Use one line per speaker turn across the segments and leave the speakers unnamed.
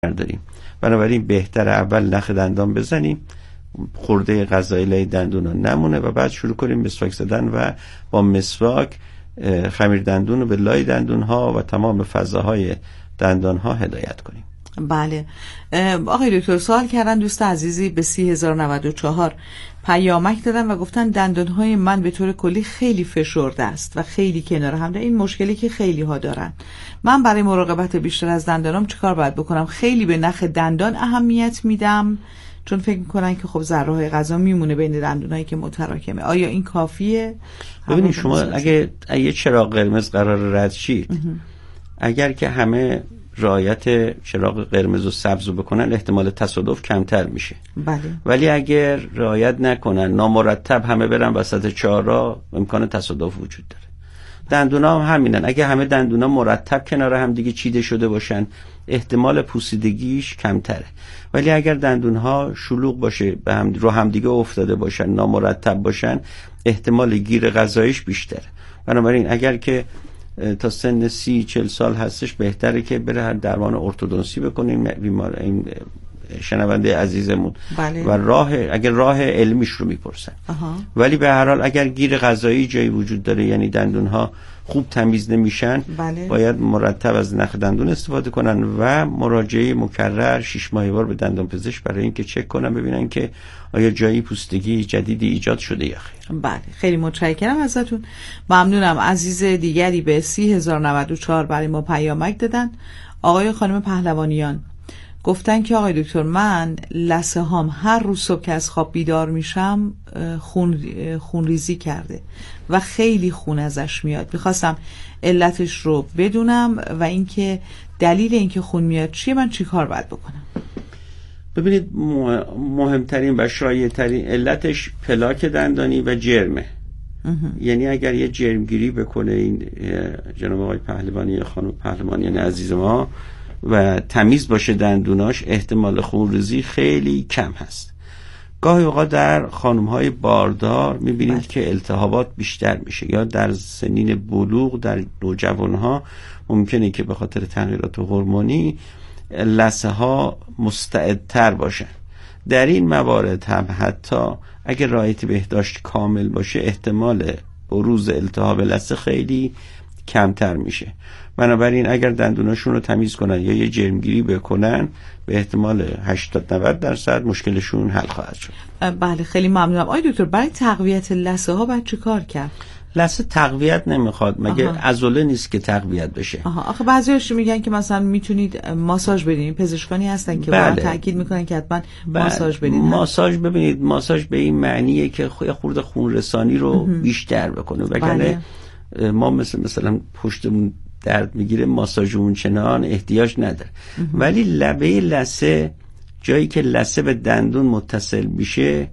داریم. بنابراین بهتر اول نخ دندان بزنیم، خورده غذایی لای دندون ها نمونه و بعد شروع کنیم مسواک زدن و با مسواک خمیر دندون رو به لای دندون ها و تمام فضاهای دندان ها هدایت کنیم.
بله آقای دکتر، سوال کردن دوست عزیزی به 30,094 پیامک دادن و گفتن دندانهای من به طور کلی خیلی فشرده است و خیلی کنار هم دارن. این مشکلی که خیلی ها دارن. من برای مراقبت بیشتر از دندانم چیکار باید بکنم؟ خیلی به نخ دندان اهمیت میدم چون فکر میکنن که خب ذره‌های غذا میمونه بین دندونایی که متراکمه. آیا این کافیه؟
ببینید شما اگه چراغ قرمز قرار رد شید، اگر که همه رعایت چراغ قرمز و سبز رو بکنن احتمال تصادف کمتر میشه.
بله.
ولی اگر رعایت نکنن، نامرتب همه برن وسط چهارراه، امکان تصادف وجود داره. دندونا هم همینن. اگه همه دندونا مرتب کنار هم دیگه چیده شده باشن احتمال پوسیدگیش کمتره. ولی اگر دندونها شلوغ باشه، به هم رو هم دیگه افتاده باشن، نامرتب باشن، احتمال گیر غذاییش بیشتره. بنابراین اگر که تا سن 30-40 سال هستش بهتره که بره هر درمان ارتودنسی بکنیم. بیمار این شنونده عزیزمون
بله.
و اگر راه علمیش رو میپرسن. ولی به هر حال اگر گیر غذایی جایی وجود داره، یعنی دندونها خوب تمیز نمیشن،
بله.
باید مرتب از نخ دندون استفاده کنن و مراجعه مکرر 6 ماهه بار به دندان پزشک برای اینکه چک کنن ببینن که آیا جایی پوستگی جدیدی ایجاد شده یا خیر.
بله خیلی متشکرم ازتون. ممنونم. عزیز دیگری به 30,094 برای ما پیامک دادن. آقای خانم پهلوانیان گفتن که آقای دکتر من لثه هام هر روز صبح که از خواب بیدار میشم خون ریزی کرده و خیلی خون ازش میاد. میخواستم علتش رو بدونم و اینکه دلیل اینکه خون میاد چیه، من چی کار باید بکنم؟
ببینید مهمترین و شایع‌ترین علتش پلاک دندانی و جرمه. یعنی اگر یه جرمگیری بکنه این جناب آقای پهلوانی یا خانم پهلوانیان عزیز ما و تمیز باشه دندوناش، احتمال خونریزی خیلی کم هست. گاهی اوقات در خانم‌های باردار می‌بینید که التهابات بیشتر میشه، یا در سنین بلوغ در نوجوان‌ها ممکنه که به خاطر تغییرات هورمونی لثه‌ها مستعدتر باشن. در این موارد هم حتی اگر رعایت بهداشت کامل باشه احتمال بروز التهاب لثه خیلی کمتر میشه. بنابراین اگر دندوناشون رو تمیز کنن یا یه جرمگیری بکنن به احتمال 80-90% مشکلشون حل خواهد شد.
بله خیلی ممنونم. آقای دکتر برای تقویت لثه ها باید چه کار کرد؟
لثه تقویت نمیخواد، مگه عضله نیست که تقویت بشه؟
آخه بعضی‌هاش میگن که مثلا میتونید ماساژ بدین. پزشکانی هستن که واقعا تاکید میکنن که حتما ماساژ بدین.
ماساژ ببینید، ماساژ به این معنیه که خورده خون رسانی رو بیشتر بکنه. وگرنه ما مثلا پشتمون درد میگیره ماساژ اون چنان احتیاج نداره. ولی لبه لثه، جایی که لثه به دندون متصل میشه،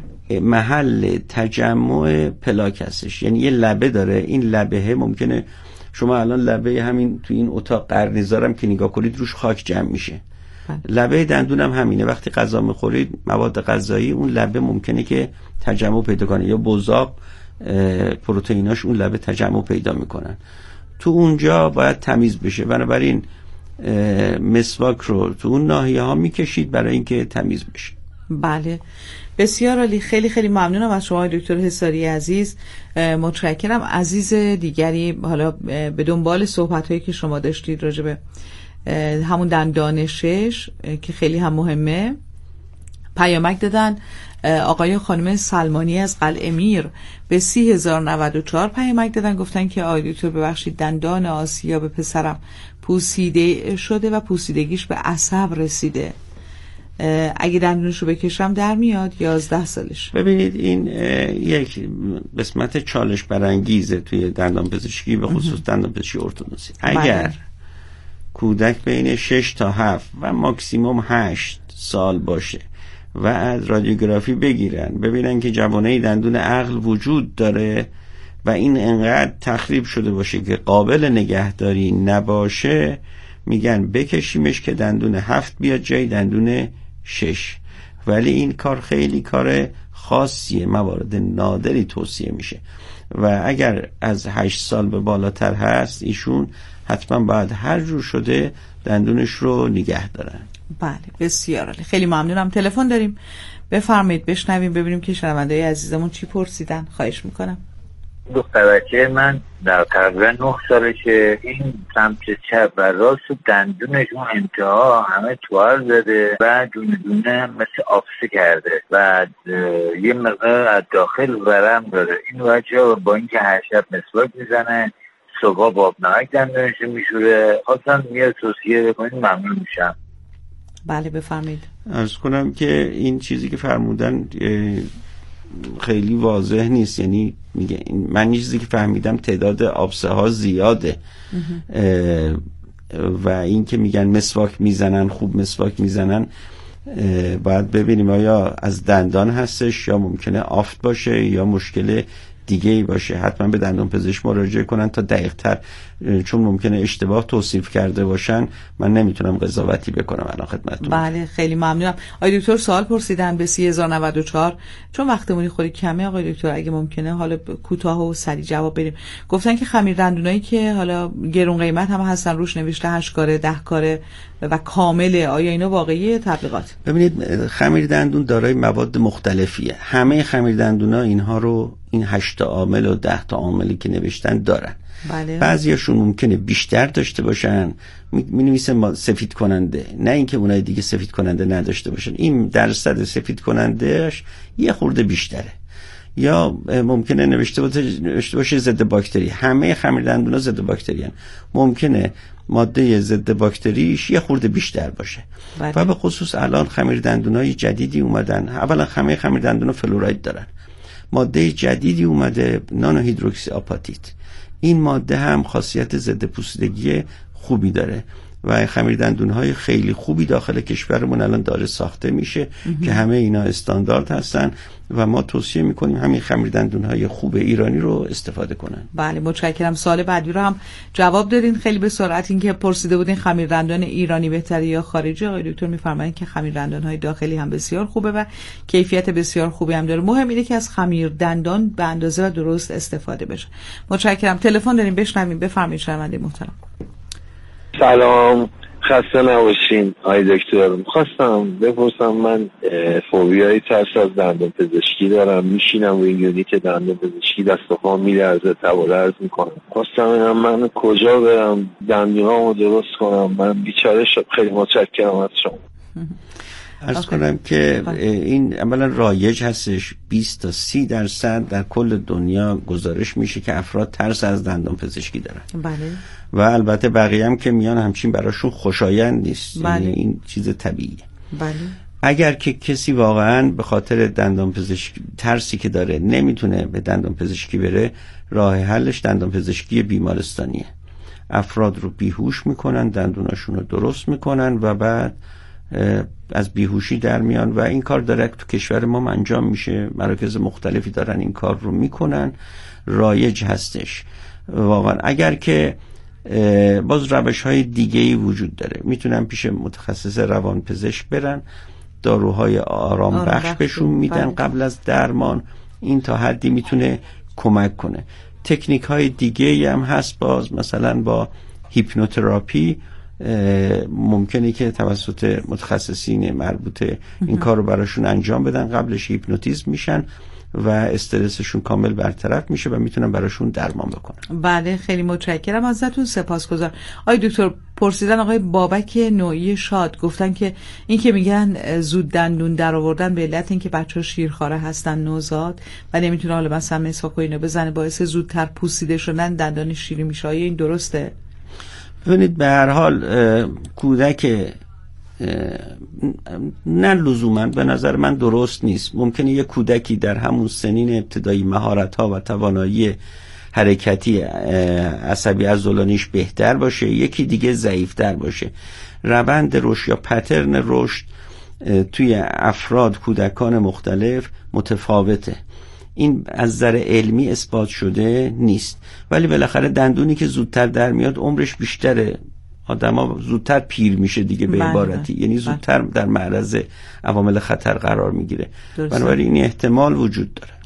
محل تجمع پلاک هستش. یعنی یه لبه داره، این لبه ممکنه شما الان لبه همین تو این اتاق قرنیزارم که نگاه کنید روش خاک جمع میشه. لبه دندون هم همینه. وقتی غذا میخورید مواد غذایی اون لبه ممکنه که تجمع پیدا کنه، یا بزاق پروتئیناش اون لبه تجمع پیدا میکنن، تو اونجا باید تمیز بشه. بنابراین مسواک رو تو اون ناحیه ها میکشید برای اینکه تمیز بشه.
بله بسیار عالی. خیلی خیلی ممنونم از شما دکتر حصاری عزیز. متشکرم. عزیز دیگری حالا به دنبال صحبت‌هایی که شما داشتید راجع به همون دندان شش که خیلی هم مهمه پیامک دادن. آقای خانم سلمانی از قلعه میر به 30,094 پیامک دادن، گفتن که آقای دکتر ببخشید دندان آسیا به پسرم پوسیده شده و پوسیدگیش به عصب رسیده، اگه دندونش رو بکشم در میاد 11 سالش.
ببینید این یک قسمت چالش برانگیزه توی دندان پزشکی، به خصوص دندان پزشکی ارتودنسی. اگر کودک بین 6 تا 7 و ماکسیموم 8 سال باشه و از رادیوگرافی بگیرن ببینن که جوانه دندون عقل وجود داره و این انقدر تخریب شده باشه که قابل نگهداری نباشه، میگن بکشیمش که دندون 7 بیاد جای دندون 6. ولی این کار خیلی کار خاصیه، موارد نادری توصیه میشه و اگر از 8 سال به بالاتر هست ایشون حتما باید هر جور شده دندونش رو نگه دارن.
بله بسیار عالی، خیلی ممنونم. تلفن داریم، بفرمایید بشنویم ببینیم که شنونده‌های عزیزمون چی پرسیدن. خواهش میکنم.
دخترچه من در تقریبا 9 سالشه، این سمت چپ و راست دندونشون انتها همه توار زده و دونه دونه مثل آفسه کرده و یه مقدار از داخل ورم داره. این بچه با اینکه هر شب مسواک میزنه، صبح با آب نمک دندونشو میشوره، خواستم یه توصیه بکنید ممنون میشم.
بله بفرمایید.
عرض کنم که این چیزی که فرمودن خیلی واضح نیست، یعنی میگه من چیزی که فهمیدم تعداد آبسه ها زیاده و این که میگن مسواک میزنن، خوب مسواک میزنن، باید ببینیم آیا از دندان هستش یا ممکنه آفت باشه یا مشکل دیگه ای باشه. حتما به دندان پزشک مراجعه کنن تا دقیق تر، چون ممکنه اشتباه توصیف کرده باشن. من نمیتونم قضاوتی بکنم الان خدمتتون.
بله خیلی ممنونم. آقای دکتر سوال پرسیدن به 3094، چون وقتمون خیلی کمه آقای دکتر اگه ممکنه حالا کوتاه و سریع جواب بدیم. گفتن که خمیر دندونایی که حالا گرون قیمت هم هستن روش نوشته 8 کاره 10 کاره و کامله، آیا اینا واقعیه تبلیغات؟
ببینید خمیر دندون دارای مواد مختلفیه. همه خمیر دندونا اینها رو، این 8 عامل و 10 عاملی که نوشتن دارن.
بله.
بعضیاشون ممکنه بیشتر داشته باشن، می‌نویسن سفید کننده، نه اینکه اونای دیگه سفید کننده نداشته باشن. این درصد سفید کنندهش یه خورده بیشتره. یا ممکنه نوشته باشه ضد باکتری. همه خمیر دندونا ضد باکتری هن. ممکنه ماده ضد باکتریش یه خورده بیشتر باشه.
بله.
و به خصوص الان خمیر دندونای جدیدی اومدن. اولا همه خمیر دندونا فلوراید دارن. ماده جدیدی اومده نانو هیدروکسی آپاتیت. این ماده هم خاصیت ضد پوسیدگی خوبی داره و خمیر دندون‌های خیلی خوبی داخل کشورمون الان داره ساخته میشه که همه اینا استاندارد هستن و ما توصیه میکنیم همین خمیر دندون‌های خوب ایرانی رو استفاده کنن.
بله متشکرم. سوال بعدی رو هم جواب دادین خیلی به سرعت. این که پرسیده بودین خمیر دندان ایرانی بهتره یا خارجی، آقای دکتر میفرمایند که خمیر دندان‌های داخلی هم بسیار خوبه و کیفیت بسیار خوبی هم داره. مهم اینه که از خمیر دندان به اندازه و درست استفاده بشه. متشکرم. تلفن داریم بشنویم. بفرمایید شنونده محترم.
سلام، خسته نباشین آقای دکتر. می‌خواستم بپرسم، من فوبیای ترس از دندان پزشکی دارم. میشینم روی یونیت دندان پزشکی دست و پام میلرزه، تب و لرز میکنم. خواستم من کجا برم دندونامو درست کنم؟ من بیچاره شدم. خیلی متشکرم از شما.
عرض کنم که این عملا رایج هستش. 20 تا 30% در کل دنیا گزارش میشه که افراد ترس از دندان پزشکی دارن.
بله.
و البته بقیه هم که میان همچین براشون خوشایند نیست.
بله.
یعنی این چیز طبیعیه.
بله.
اگر که کسی واقعا به خاطر دندان پزشکی ترسی که داره نمیتونه به دندان پزشکی بره، راه حلش دندان پزشکی بیمارستانیه. افراد رو بیهوش میکنن، دندوناشون رو درست میکنن و بعد از بیهوشی در میان و این کار داره تو کشور ما انجام میشه. مراکز مختلفی دارن این کار رو میکنن، رایج هستش واقعا. اگر که باز روش های دیگه‌ای وجود داره، میتونن پیش متخصص روانپزشک برن، داروهای آرام بخش بهشون میدن قبل از درمان. این تا حدی میتونه کمک کنه. تکنیک های دیگه‌ای هم هست، باز مثلا با هیپنوتراپی ممکنه که توسط متخصصین مربوطه این کار رو براشون انجام بدن، قبلش هیپنوتیزم میشن و استرسشون کامل برطرف میشه و میتونن براشون درمان بکنن.
بله خیلی متشکرم ازتون، سپاسگزار. آقای دکتر پرسیدن آقای بابک نوعی شاد، گفتن که این که میگن زود دندون در آوردن به علت این که بچه‌ها شیرخواره هستن، نوزاد و نمیتونه حالا مثلا مسواک و اینا بزنه، باعث زودتر پوسیده شدن دندان شیری میشه. این درسته؟
ببینید به هر حال کودک نه لزوما به نظر من درست نیست. ممکنه یک کودکی در همون سنین ابتدایی مهارت‌ها و توانایی حرکتی عصبی عضلانیش بهتر باشه، یکی دیگه ضعیف‌تر باشه. روند رشد یا پترن رشد توی افراد، کودکان مختلف متفاوته. این از نظر علمی اثبات شده نیست، ولی بالاخره دندونی که زودتر در میاد عمرش بیشتره، آدما زودتر پیر میشه دیگه به عبارتی، یعنی زودتر در معرض عوامل خطر قرار میگیره. بنابراین این احتمال وجود داره.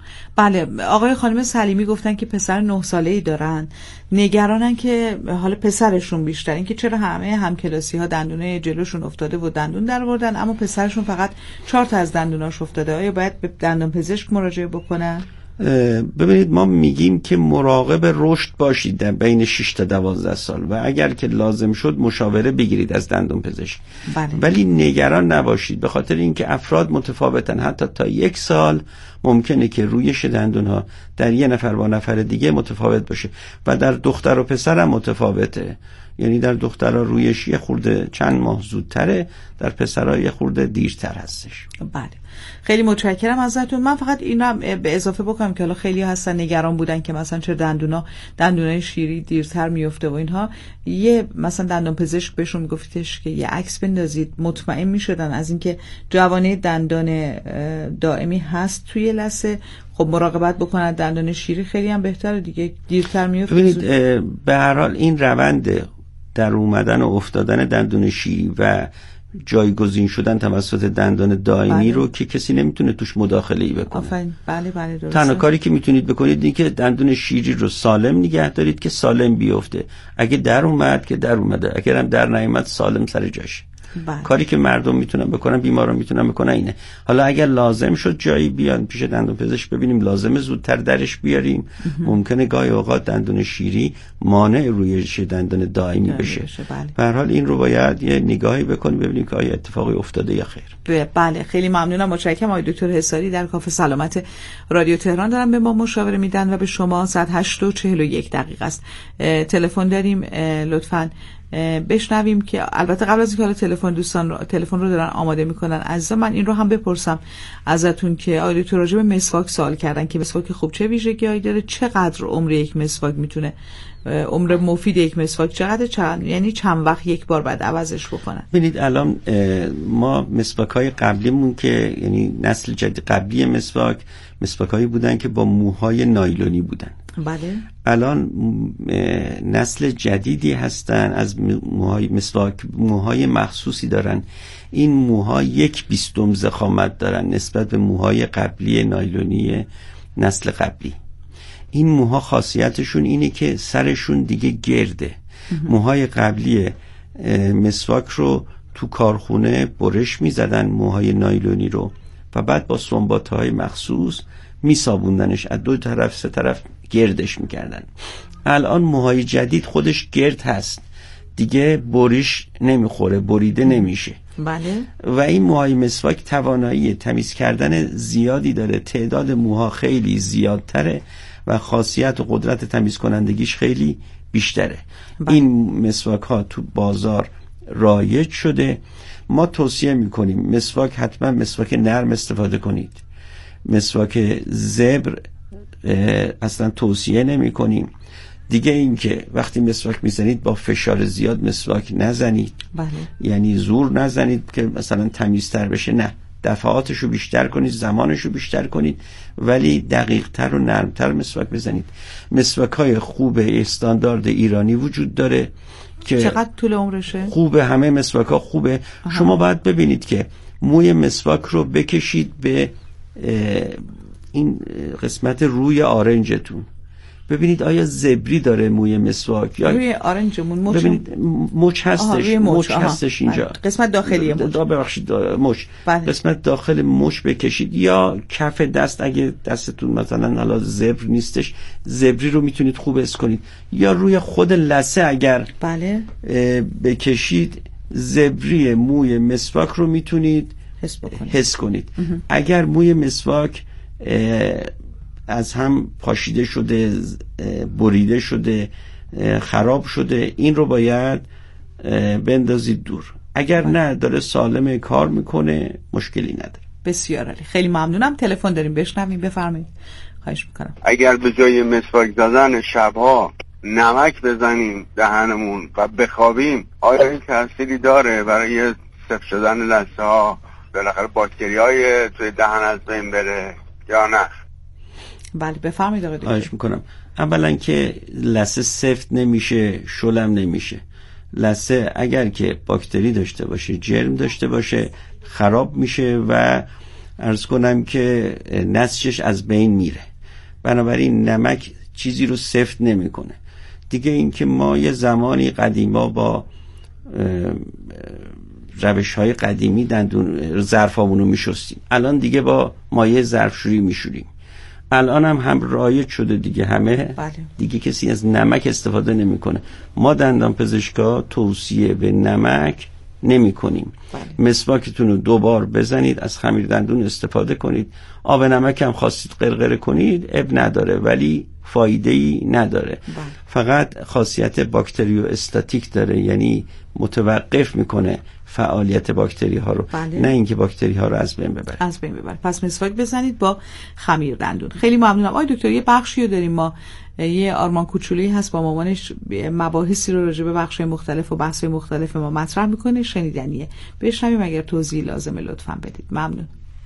بله، آقای خانم سلیمی گفتن که پسر 9 ساله‌ای دارن، نگرانن که حالا پسرشون بیشتر این که چرا همه همکلاسی‌ها دندونه جلوشون افتاده و دندون درآوردن اما پسرشون فقط 4 تا از دندوناش افتاده. آیا باید به دندان پزشک مراجعه بکنن؟
ببینید، ما میگیم که مراقب رشد باشید در بین 6 تا 12 سال و اگر که لازم شد مشاوره بگیرید از دندان پزشک.
بله.
ولی نگران نباشید، به خاطر اینکه افراد متفاوتن. حتی تا 1 سال ممکنه که رویش دندون ها در یه نفر با نفر دیگه متفاوت باشه و در دختر و پسر هم متفاوته. یعنی در دخترها رویش یه خورده چند ماه زودتره، در پسرها یه خورده دیرتر هستش.
بله، خیلی متشکرم ازتون. من فقط اینا به اضافه بکنم که حالا خیلی هستن نگران بودن که مثلا چه دندونای شیری دیرتر میفته و اینها. یه مثلا دندان پزشک بهشون میگفتش که یه عکس بندازید، مطمئن میشدن از اینکه جوانه دندان دائمی هست توی لثه. خب مراقبت بکنن، دندان شیری خیلی هم بهتره دیگه، دیرتر میفته.
ببینید، به هر حال این روند در اومدن و افتادن دندون شیری و جایگزین شدن توسط دندان دائمی رو که کسی نمیتونه توش مداخله‌ای بکنه.
آفرین. بله درسته.
تنها کاری که میتونید بکنید این که دندون شیری رو سالم نگه دارید که سالم بیفته. اگه در اومد که در اومده، اگر هم در نیامد سالم سر جاشه.
بله.
کاری که مردم میتونن بکنن، بیماران میتونن بکنن اینه. حالا اگر لازم شد جایی بیان پیش دندان پزشک ببینیم لازمه زودتر درش بیاریم. ممکنه گاهی اوقات دندون شیری مانع رویش دندان دائمی بشه. به هر حال این رو باید یه نگاهی بکنیم ببینیم که آیا اتفاقی افتاده یا خیر.
بله، خیلی ممنونم، متشکرم. آقای دکتر حصاری در کافه سلامت رادیو تهران دارن به ما مشاوره میدن و به شما ساعت 8:41 است. تلفن داریم، لطفاً بشنویم که البته قبل از اینکه حالا تلفن رو دارن آماده میکنن، عزیزا من این رو هم بپرسم ازتون که آقای دکتر راجع به مسواک سوال کردن که مسواک خوب چه ویژگی‌هایی داره، چقدر عمر یک مسواک میتونه، عمر مفید یک مسواک چقدر، یعنی چند وقت یک بار بعد عوضش بکنن؟
ببینید الان ما مسواک‌های قبلیمون که یعنی نسل جدید قبلی مسواک‌هایی بودن که با موهای نایلونی بودن.
بله.
الان نسل جدیدی هستن از مسواک، موهای مخصوصی دارن. این موها 1/20 ضخامت دارن نسبت به موهای قبلی نایلونی نسل قبلی. این موها خاصیتشون اینه که سرشون دیگه گرده. موهای قبلی مسواک رو تو کارخونه برش میزدن، موهای نایلونی رو، و بعد با سنبات‌های مخصوص میسابوندنش، از 2 طرف 3 طرف گردش میکردن. الان موهای جدید خودش گرد هست، دیگه بریش نمیخوره، بریده نمیشه.
بله.
و این موهای مسواک توانایی تمیز کردن زیادی داره، تعداد موها خیلی زیادتره و خاصیت و قدرت تمیز کنندگیش خیلی بیشتره. این مسواک ها تو بازار رایج شده. ما توصیه میکنیم مسواک حتما مسواک نرم استفاده کنید. مسواک زبر اصلا توصیه نمی کنیم. دیگه این که وقتی مسواک میزنید با فشار زیاد مسواک نزنید.
بله.
یعنی زور نزنید که مثلا تمیزتر بشه، نه، دفعاتشو بیشتر کنید، زمانشو بیشتر کنید، ولی دقیقتر و نرمتر مسواک بزنید. مسواک های خوب استاندارد ایرانی وجود داره که
چقدر طول عمرشه؟ خوبه،
همه مسواک ها خوبه. شما باید ببینید که موی مسواک رو بکشید به این قسمت روی آرنجتون، ببینید آیا زبری داره موی مسواک یا
روی آرنجمون
ببینید مچ هستش. مچ هستش اینجا،
قسمت داخلی مچ.
ببخشید مچ. قسمت داخل مچ بکشید، یا کف دست اگه دستتون مثلا حالا زبر نیستش، زبری رو میتونید خوب حس کنید، یا روی خود لثه اگر
بله
بکشید زبری موی مسواک رو میتونید حس کنید. اگر موی مسواک از هم پاشیده شده، بریده شده، خراب شده، این رو باید بندازید دور. اگر نه داره سالم کار میکنه مشکلی نداره.
بسیار عالی، خیلی ممنونم. تلفن داریم، بشنویم، بفرمایید. خواهش میکنم.
اگر به جای مسواک زدن شبها نمک بزنیم دهنمون و بخوابیم، آیا این تأثیری داره برای سفت شدن لثه ها، بالاخره باکتری های توی دهن از بین بره یا نه؟
بله بفرمایید آقای دکتر.
خواهش میکنم. اولا که لثه سفت نمیشه، شلم نمیشه. لثه اگر که باکتری داشته باشه، جرم داشته باشه، خراب میشه و عرض کنم که نسجش از بین میره. بنابراین نمک چیزی رو سفت نمیکنه. دیگه اینکه ما یه زمانی قدیما با روش‌های قدیمی دندون ظرفامونو میشستیم، الان دیگه با مایع ظرفشویی میشوریم. الان هم رایج شده دیگه، همه دیگه کسی از نمک استفاده نمیکنه. ما دندان پزشکا توصیه به نمک نمی کنیم. مسواکتون رو 2 بار بزنید، از خمیر دندون استفاده کنید. آب نمک هم خواستید قرقره کنید اب نداره، ولی فایده‌ای نداره. فقط خاصیت باکتریو استاتیک داره، یعنی متوقف میکنه فعالیت باکتری ها رو. نه اینکه باکتری ها رو از بین ببره.
پس مسواک بزنید با خمیر دندون. خیلی ممنونم آقای دکتر. یه بخشی رو داریم ما، یه آرمان کوچولویی هست با مامانش، مباحثی رو راجع به بخش‌های مختلف و بحث‌های مختلف ما مطرح میکنه، شنیدنیه. بشنویم اگر توضیح لازمه لطفاً بدید. ممنون.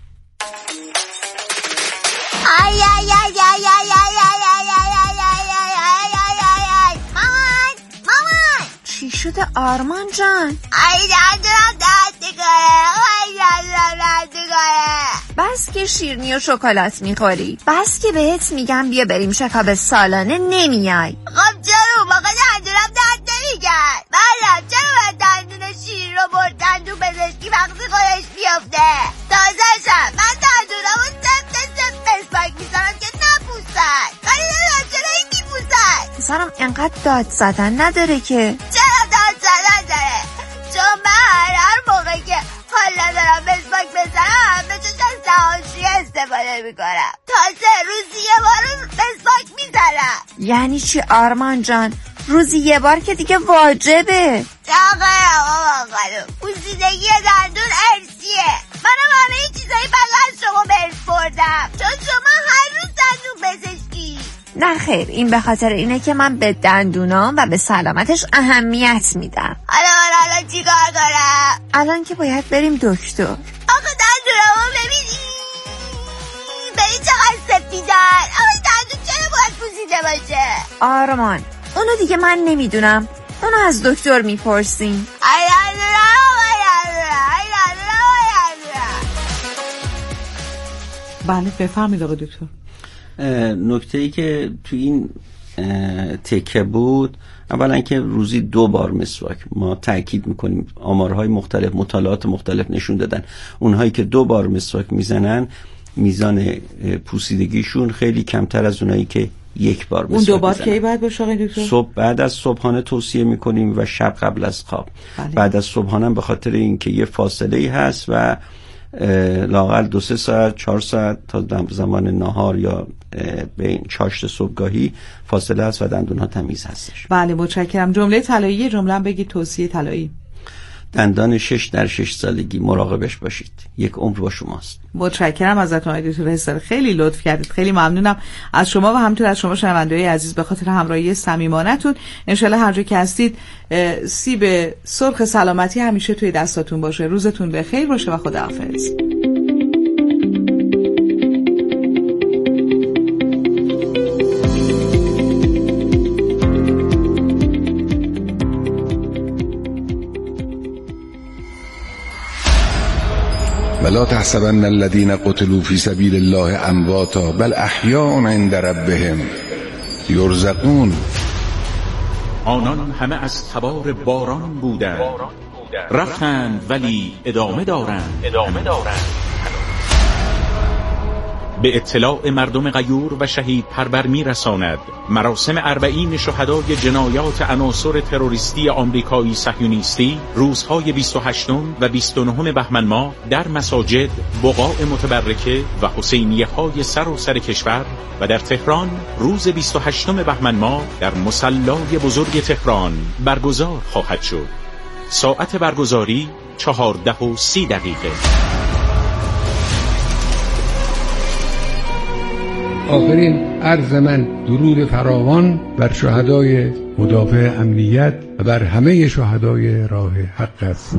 مامان چی شده آرمان جان؟ بس که شیرینی و شکلات میخوری، بس که بهت میگم بیا بریم شکاب سالانه نمیای.
خب چرا موقع دندونم درد نمیگرد؟ بله چرا باید دندون شیرین رو برد دندون پزشکی وقتی خودش بیفته؟ تازه‌شم من دندونم رو سفت مسواک میزنم که نپوسن، ولی نمیدونم چرا این میپوسن.
پسرم انقدر داد زدن نداره که.
چرا داد زدن داره؟ چون من هر موقع که حال ندارم مسواک بزنم به جز از دهانشویی استفاده میکنم. تازه روزی یه بار مسواک میزنم.
یعنی چی آرمان جان؟ روزی یه بار که دیگه واجبه.
دقیقا بابا خانم، پوسیدگی دندون ارثیه. منم همه این چیزایی بغل شما به ارث بردم، چون شما هر روز دندون پزشکی.
نه خیر، این به خاطر اینه که من به دندونام و به سلامتش اهمیت میدم.
حالا من الان چی کار کنم؟
الان که باید بریم دکتر.
آخه دندونمو ببینی چقدر سفیدن. آخه دندون چرا باید پوسیده باشه؟
آرمان اونو دیگه من نمیدونم، اونو از دکتر میپرسیم.
بله بفرمایید آقای دکتر.
نکته‌ای که تو این تکه بود، اولا که روزی 2 بار مسواک. ما تاکید میکنیم، آمارهای مختلف، مطالعات مختلف نشون دادن اونهایی که 2 بار مسواک میزنن میزان پوسیدگیشون خیلی کمتر از اونایی که 1 بار مسواک.
اون 2 بار کی باید باشه آقای دکتر؟
صبح بعد از صبحانه توصیه میکنیم و شب قبل از خواب. بعد از صبحانه به خاطر اینکه یه فاصله‌ای هست و لااقل 2-3 ساعت 4 ساعت تا زمان نهار یا بین چاشت صبحگاهی فاصله هست و دندون ها تمیز هستش.
بله متشکرم. جمله طلایی جمله بگید، توصیه طلایی.
دندان 6 در 6 سالگی مراقبش باشید، 1 عمر با شماست.
متشکرم ازتون آقای دکتر حساری، خیلی لطف کردید. خیلی ممنونم از شما و همینطور از شما شنونده‌های عزیز به خاطر همراهی صمیمانه‌تون. ان شاءالله هر جا که هستید سیب سرخ سلامتی همیشه توی دستاتون باشه. روزتون بخیر باشه و خداحافظ.
ولا تحسبن الذين قتلوا في سبيل الله امواتا بل احیاء عند ربهم یرزقون.
آنان همه از تبار باران بودند، رفتند ولی ادامه دارند. به اطلاع مردم غیور و شهید پربر میرساند مراسم 40 شهدای جنایات عناصر تروریستی آمریکایی صهیونیستی روزهای 28 و 29 بهمن ماه در مساجد، بقاع متبرکه و حسینیه های سراسر کشور و در تهران روز 28 بهمن ماه در مصلی بزرگ تهران برگزار خواهد شد. ساعت برگزاری 14:30.
آخرین عرض من درود فراوان بر شهدای مدافع امنیت و بر همه شهدای راه حق است.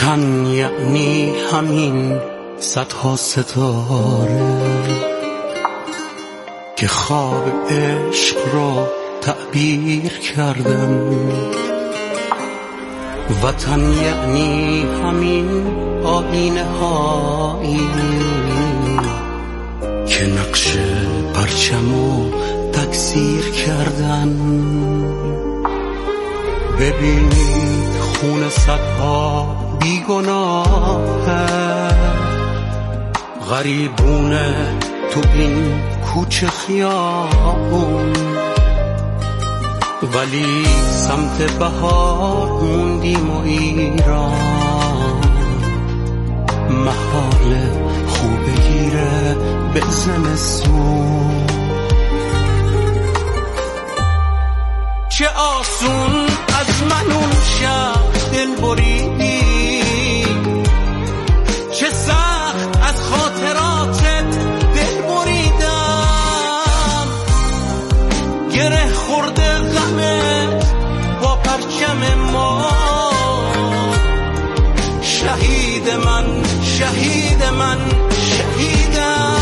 وطن یعنی همین صدها ستاره که خواب عشق رو تعبیر کردم. وطن یعنی همین آینه هایی که نقش پرچمو تکثیر کردن. ببینید خون صدها بیگناهه غریبونه تو این کوچه خیابون، ولی سمت بهار موندیم و ایران محال خوب بگیره به زمستون. چه آسون از من اون شب دل بریدی، چه سخت از خاطراتت دل بریدم. گره خورده غمت با پرچم ما، شهید من شهید من شهیدم.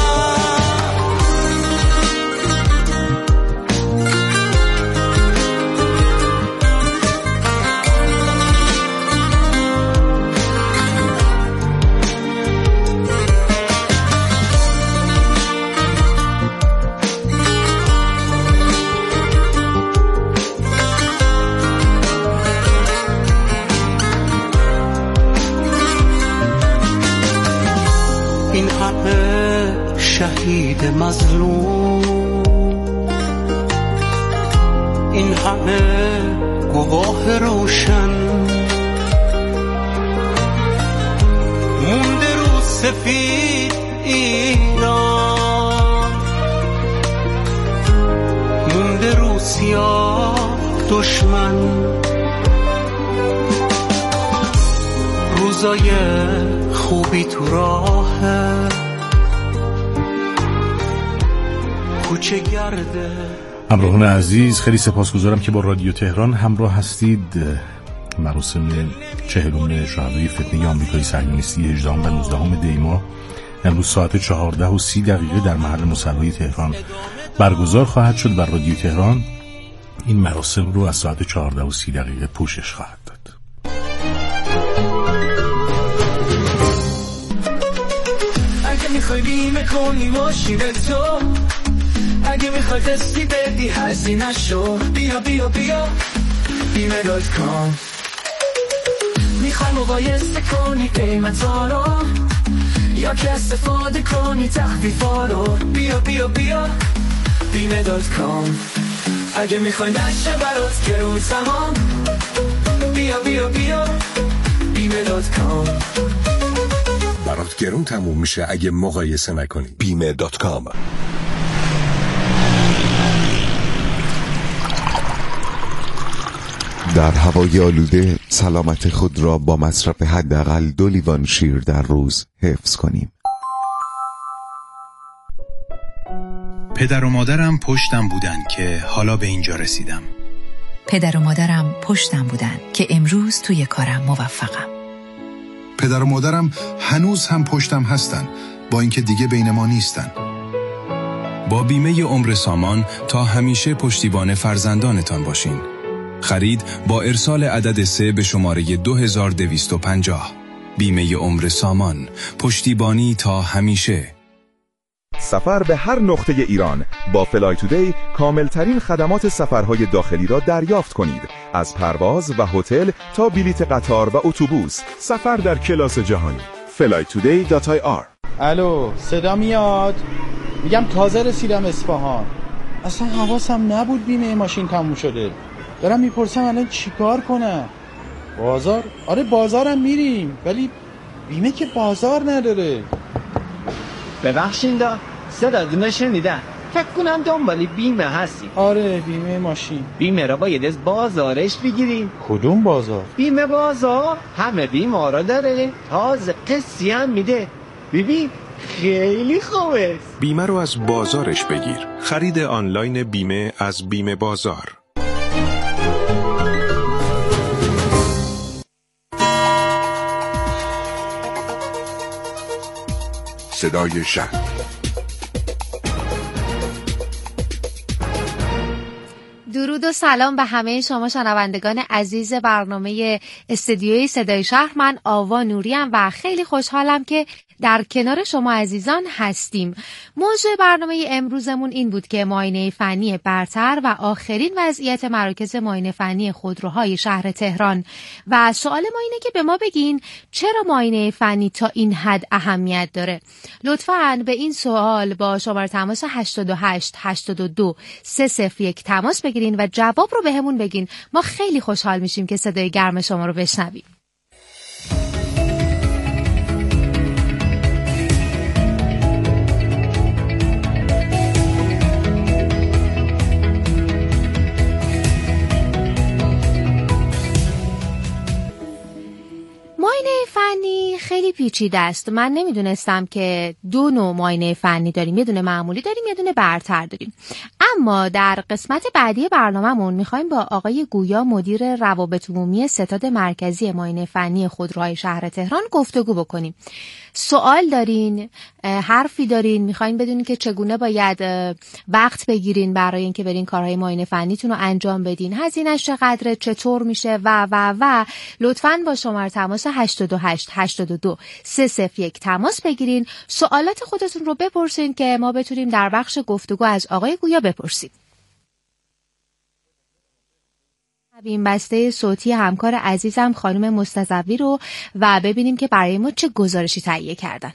این همه شهید مظلوم، این همه گواه روشن مونده رو سفید ایران، مونده رو سیاه دشمن. روزای خوبی تو راهه کوچه گرده.
همراهان عزیز، خیلی سپاسگزارم که با رادیو تهران همراه هستید. مراسم 40 شهدای فتنه آمریکای صهیونیستی 18 و 19 دی ماه امروز ساعت 14:30 در محل مصلی تهران برگزار خواهد شد و رادیو تهران این مراسم رو از ساعت 14:30 پوشش خواهد داد.
اگه میخوای بیمه کنی ماشین تو، اگه میخوای تستی بدی هزینه شو، بیا بیا بیا بیمه.com. میخوای مقایسه کنی قیمتا رو یا که استفاده کنی تخفیفا رو، بیا بیا بیا بیمه.com. اگه میخوای نشه برات گرون سهام، بیا بیا بیا بیمه.com.
برات گرون تموم میشه اگه مقایسه نکنی. بیمه.com.
در هوای آلوده سلامت خود را با مصرف حداقل 2 لیوان شیر در روز حفظ کنیم.
پدر و مادرم پشتم بودن که حالا به اینجا رسیدم.
پدر و مادرم پشتم بودن که امروز توی کارم موفقم.
پدر و مادرم هنوز هم پشتم هستن با اینکه دیگه بین ما نیستن.
با بیمه عمر سامان تا همیشه پشتیبان فرزندانتان باشین. خرید با ارسال عدد 3 به شماره 2250. بیمه عمر سامان، پشتیبانی تا همیشه.
سفر به هر نقطه ایران با فلای تودی کاملترین خدمات سفرهای داخلی را دریافت کنید. از پرواز و هتل تا بلیت قطار و اتوبوس، سفر در کلاس جهانی. flytoday.ir.
الو، صدا میاد؟ میگم تازه رسیدم اصفهان. اصلا حواسم نبود بیمه ماشین تموم شده. دارم میپرسم الان چیکار کنم؟ بازار؟ آره بازارم میریم، ولی بیمه که بازار نداره.
ببخشید صداتون شنیدم. فکر کنم دنبالی بیمه هستی.
آره بیمه ماشین.
بیمه را باید از بازارش بگیریم.
کدوم بازار؟
بیمه بازار همه بیمه را داره، تازه قسطی هم میده. ببین خیلی خوبه.
بیمه رو از بازارش بگیر. خرید آنلاین بیمه از بیمه بازار.
صدای شهر.
درود و سلام به همه شما شنوندگان عزیز برنامه استدیوی صدای شهر. من آوا نوریم و خیلی خوشحالم که در کنار شما عزیزان هستیم. موضوع برنامه امروزمون این بود که معاینه فنی برتر و آخرین وضعیت مراکز معاینه فنی خودروهای شهر تهران، و سوال ما اینه که به ما بگین چرا معاینه فنی تا این حد اهمیت داره. لطفاً به این سوال با شماره تماس 88 82 301 تماس بگیرین و جواب رو بهمون بگین. ما خیلی خوشحال میشیم که صدای گرم شما رو بشنویم. معاینه فنی خیلی پیچیده است. من نمیدونستم که دو نوع معاینه فنی داریم، یه دونه معمولی داریم، یه دونه برتر داریم. اما در قسمت بعدی برنامه‌مون می‌خوایم با آقای گویا مدیر روابط عمومی ستاد مرکزی معاینه فنی خودروهای شهر تهران گفتگو بکنیم. سوال دارین، حرفی دارین، می‌خواین بدونین که چگونه باید وقت بگیرین برای اینکه برین کارهای معاینه فنیتون رو انجام بدین، هزینه‌اش چقدره، چطور میشه و لطفاً با شماره تماس 88 82 301 تماس بگیرین. سوالات خودتون رو بپرسین که ما بتونیم در بخش گفتگو از آقای گویا بپرسیم. این بسته صوتی همکار عزیزم خانم مستضوی رو و ببینیم که برای ما چه گزارشی تهیه کردن.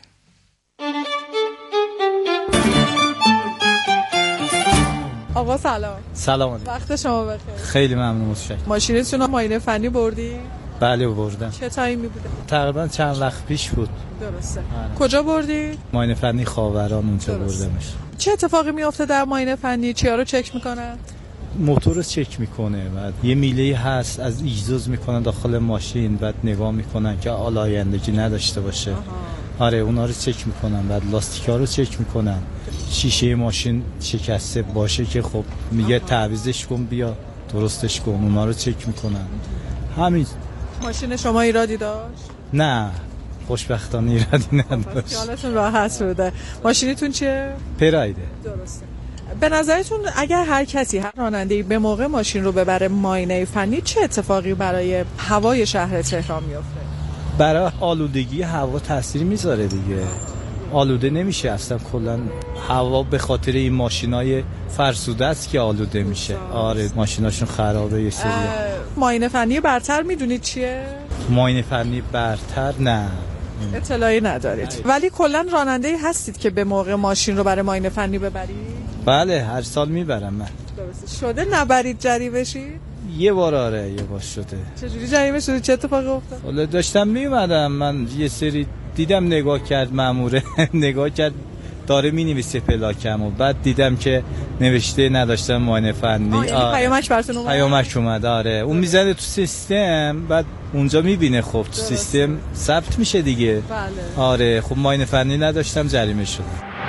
آقا سلام.
سلام علیکم.
وقت شما بخیر.
خیلی ممنون، متشکرم.
ماشینتون رو معاینه فنی بردی؟
بله بردم.
چه تایمی بوده؟
تقریبا چند وقت پیش بود.
درسته. کجا بردی؟
معاینه فنی خاوران اونجا بردمش.
چه اتفاقی میفته در معاینه فنی؟ چیا رو چک میکنن؟
موتور رو چک میکنه، بعد یه میله هست از ایگزوز میکنن داخل ماشین، بعد نگاه میکنن که آلایندگی نداشته باشه. آره اونا رو چک میکنن، بعد لاستیکا رو چک میکنن، شیشه ماشین شکسته باشه که خب میگه تعویضش کن بیا درستش کن، اونا رو چک میکنن. همین.
ماشین شما ایرادی داشت؟
نه خوشبختانه ایرادی نداشت.
خیالتون راحت بوده. ماشینتون چیه؟
پرایده.
درسته. به نظرتون اگر هر کسی، هر راننده‌ای به موقع ماشین رو ببره معاینه فنی، چه اتفاقی برای هوای شهر تهران میفته؟
برای آلودگی هوا تأثیری میذاره دیگه. آلوده نمیشه اصلا، کلا هوا به خاطر این ماشینای فرسوده است که آلوده میشه. آره ماشیناشون خرابه یه سری.
معاینه فنی برتر میدونید چیه؟
معاینه فنی برتر نه
اطلاعی ندارید. ولی کلا راننده‌ای هستید که به موقع ماشین رو برای معاینه فنی ببرید؟
بله هر سال میبرم من.
درسته. شده نبرید جریمه شید؟
یه بار آره یه بار شده.
چجوری جریمه شده؟ چه اتفاقی افتاد؟
ولی داشتم میومدم من یه سری دیدم نگاه کرد مأموره نگاه کرد داره مینویسه پلاکمو، بعد دیدم که نوشته نداشتم معاینه فنی.
پیامک براتون اومد؟
پیامک اومد آره. اون میزنه تو سیستم، بعد اونجا میبینه خب تو سیستم ثبت میشه دیگه.
بله.
آره خب معاینه فنی نداشتم جریمه شد.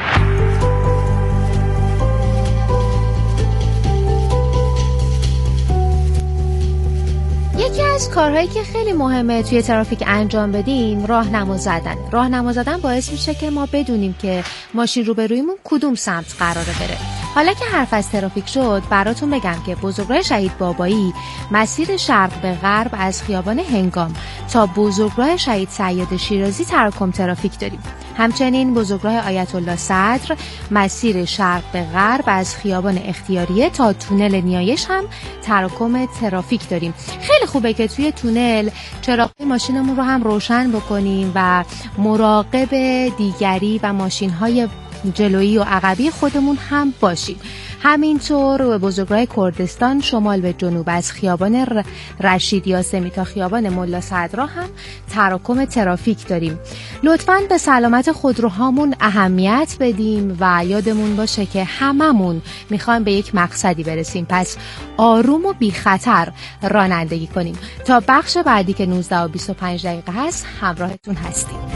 یکی از کارهایی که خیلی مهمه توی ترافیک انجام بدیم راهنما زدن. راهنما زدن باعث میشه که ما بدونیم که ماشین روبرویمون کدوم سمت قراره بره. حالا که حرف از ترافیک شد براتون بگم که بزرگراه شهید بابایی مسیر شرق به غرب از خیابان هنگام تا بزرگراه شهید سیاد شیرازی تراکم ترافیک داریم. همچنین بزرگراه آیت الله صدر مسیر شرق به غرب از خیابان اختیاریه تا تونل نیایش هم تراکم ترافیک داریم. خیلی خوبه که توی تونل چراغ‌های ماشینمون رو هم روشن بکنیم و مراقب دیگری و ماشین‌های جلویی و عقبی خودمون هم باشیم. همینطور بزرگراه کردستان شمال به جنوب از خیابان رشید یاسمی تا خیابان ملا صدرا هم تراکم ترافیک داریم. لطفاً به سلامت خودروهامون اهمیت بدیم و یادمون باشه که هممون میخوایم به یک مقصدی برسیم، پس آروم و بی خطر رانندگی کنیم. تا بخش بعدی که 19:25 هست همراهتون هستیم.